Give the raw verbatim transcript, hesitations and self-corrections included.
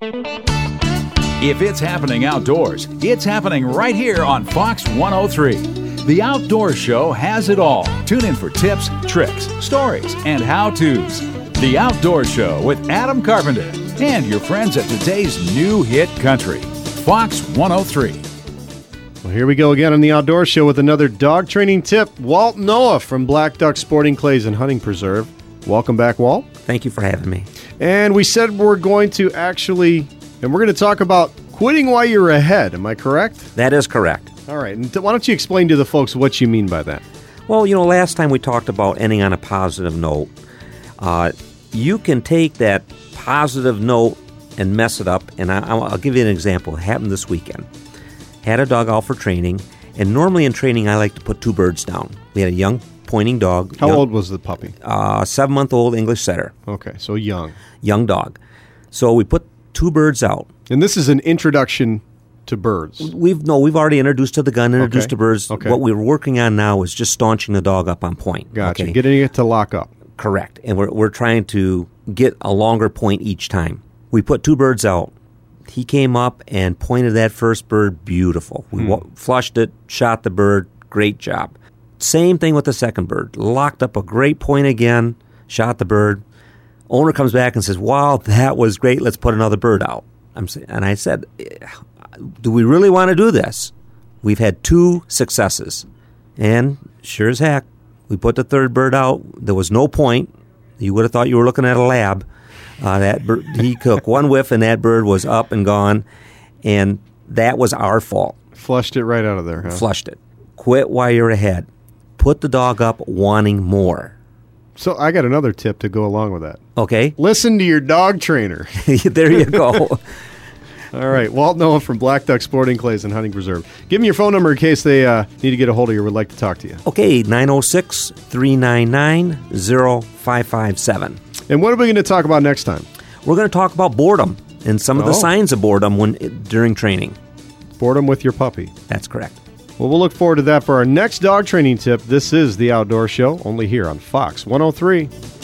If it's happening outdoors, it's happening right here on Fox one oh three. The Outdoor Show has it all. Tune in for tips, tricks, stories, and how-tos. The Outdoor Show with Adam Carpenter and your friends at today's new hit country, Fox one oh three. Well, here we go again on the Outdoor Show with another dog training tip. Walt Noah from Black Duck Sporting Clays and Hunting Preserve. Welcome back, Walt. Thank you for having me. And we said we're going to actually, and we're going to talk about quitting while you're ahead. Am I correct? That is correct. All right. And why don't you explain to the folks what you mean by that? Well, you know, last time we talked about ending on a positive note. Uh, you can take that positive note and mess it up. And I, I'll give you an example. It happened this weekend. Had a dog out for training. And normally in training, I like to put two birds down. We had a young pointing dog. How young, old was the puppy? Uh, seven-month-old English setter. Okay, so young. Young dog. So we put two birds out. And this is an introduction to birds. We've no, we've already introduced to the gun, introduced okay. to birds. Okay. What we're working on now is just staunching the dog up on point. Gotcha. Okay? Getting it to lock up. Correct. And we're we're trying to get a longer point each time. We put two birds out. He came up and pointed that first bird beautiful. We hmm. wa- flushed it, shot the bird. Great job. Same thing with the second bird. Locked up a great point again, shot the bird. Owner comes back and says, wow, that was great. Let's put another bird out. I'm And I said, do we really want to do this? We've had two successes. And sure as heck, we put the third bird out. There was no point. You would have thought you were looking at a lab. Uh, that bird, he took one whiff, and that bird was up and gone. And that was our fault. Flushed it right out of there, huh? Flushed it. Quit while you're ahead. Put the dog up wanting more. So I got another tip to go along with that. Okay. Listen to your dog trainer. There you go. All right. Walt Noah from Black Duck Sporting Clays and Hunting Preserve. Give me your phone number in case they uh, need to get a hold of you or would like to talk to you. Okay. nine oh six, three nine nine, oh five five seven. And what are we going to talk about next time? We're going to talk about boredom and some of oh. the signs of boredom when during training. Boredom with your puppy. That's correct. Well, we'll look forward to that for our next dog training tip. This is The Outdoor Show, only here on Fox one oh three.